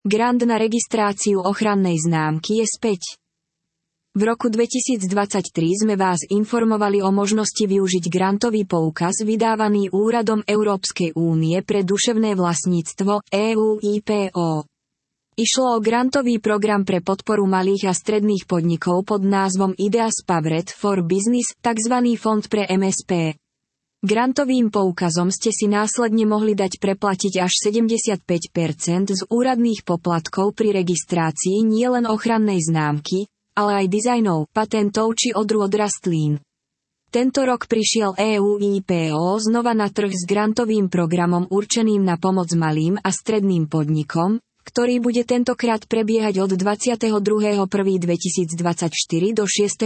Grant na registráciu ochrannej známky je späť. V roku 2023 sme vás informovali o možnosti využiť grantový poukaz vydávaný Úradom Európskej únie pre duševné vlastníctvo EU IPO. Išlo o grantový program pre podporu malých a stredných podnikov pod názvom Ideas Powered for Business, tzv. Fond pre MSP. Grantovým poukazom ste si následne mohli dať preplatiť až 75% z úradných poplatkov pri registrácii nielen ochrannej známky, ale aj dizajnov, patentov či odrôd rastlín. Tento rok prišiel EU IPO znova na trh s grantovým programom určeným na pomoc malým a stredným podnikom, ktorý bude tentokrát prebiehať od 22.1.2024 do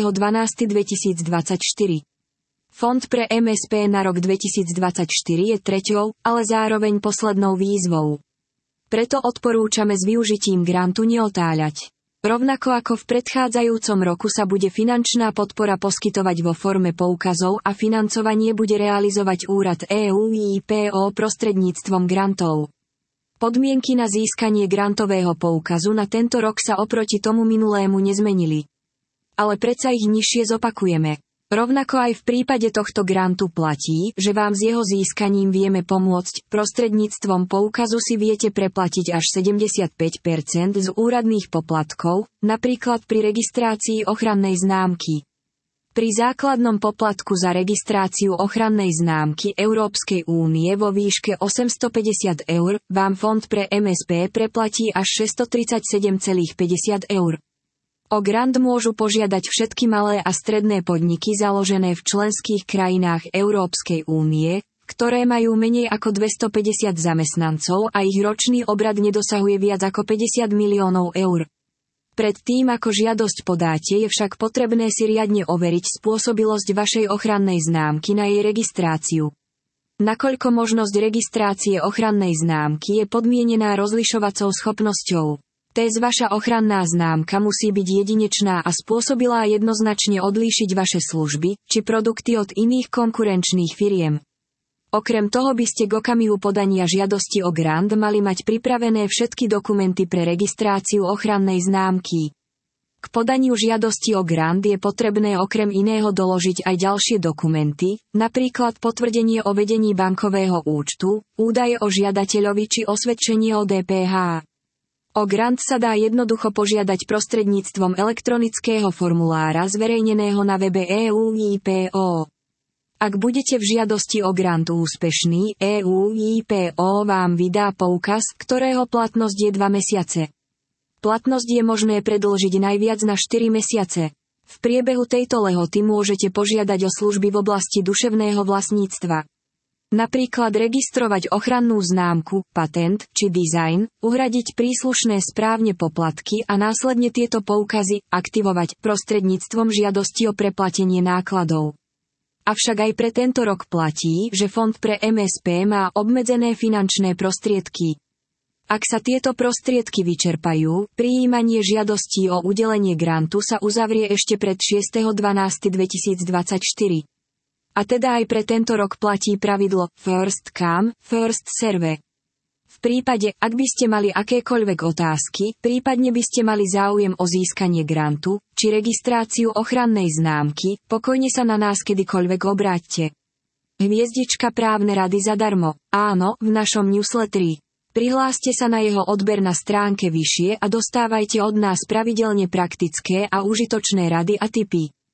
6.12.2024. Fond pre MSP na rok 2024 je treťou, ale zároveň poslednou výzvou. Preto odporúčame s využitím grantu neotáľať. Rovnako ako v predchádzajúcom roku sa bude finančná podpora poskytovať vo forme poukazov a financovanie bude realizovať Úrad EU IPO prostredníctvom grantov. Podmienky na získanie grantového poukazu na tento rok sa oproti tomu minulému nezmenili. Ale predsa ich nižšie zopakujeme. Rovnako aj v prípade tohto grantu platí, že vám s jeho získaním vieme pomôcť, prostredníctvom poukazu si viete preplatiť až 75% z úradných poplatkov, napríklad pri registrácii ochrannej známky. Pri základnom poplatku za registráciu ochrannej známky Európskej únie vo výške 850 € vám Fond pre MSP preplatí až 637,50 €. O grant môžu požiadať všetky malé a stredné podniky založené v členských krajinách Európskej únie, ktoré majú menej ako 250 zamestnancov a ich ročný obrad nedosahuje viac ako 50 miliónov eur. Pred tým ako žiadosť podáte je však potrebné si riadne overiť spôsobilosť vašej ochrannej známky na jej registráciu. Nakoľko možnosť registrácie ochrannej známky je podmienená rozlišovacou schopnosťou. Vaša ochranná známka musí byť jedinečná a spôsobilá jednoznačne odlíšiť vaše služby či produkty od iných konkurenčných firiem. Okrem toho by ste k okamihu podania žiadosti o grant mali mať pripravené všetky dokumenty pre registráciu ochrannej známky. K podaniu žiadosti o grant je potrebné okrem iného doložiť aj ďalšie dokumenty, napríklad potvrdenie o vedení bankového účtu, údaje o žiadateľovi či osvedčenie o DPH. O grant sa dá jednoducho požiadať prostredníctvom elektronického formulára zverejneného na webe EU IPO. Ak budete v žiadosti o grant úspešní, EU IPO vám vydá poukaz, ktorého platnosť je 2 mesiace. Platnosť je možné predĺžiť najviac na 4 mesiace. V priebehu tejto lehoty môžete požiadať o služby v oblasti duševného vlastníctva. Napríklad registrovať ochrannú známku, patent či dizajn, uhradiť príslušné správne poplatky a následne tieto poukazy aktivovať prostredníctvom žiadosti o preplatenie nákladov. Avšak aj pre tento rok platí, že Fond pre MSP má obmedzené finančné prostriedky. Ak sa tieto prostriedky vyčerpajú, prijímanie žiadostí o udelenie grantu sa uzavrie ešte pred 6.12.2024. A teda aj pre tento rok platí pravidlo First Come, First Serve. V prípade, ak by ste mali akékoľvek otázky, prípadne by ste mali záujem o získanie grantu, či registráciu ochrannej známky, pokojne sa na nás kedykoľvek obráťte. Hviezdička právne rady zadarmo, áno, v našom newsletteri. Prihláste sa na jeho odber na stránke vyššie a dostávajte od nás pravidelne praktické a užitočné rady a tipy.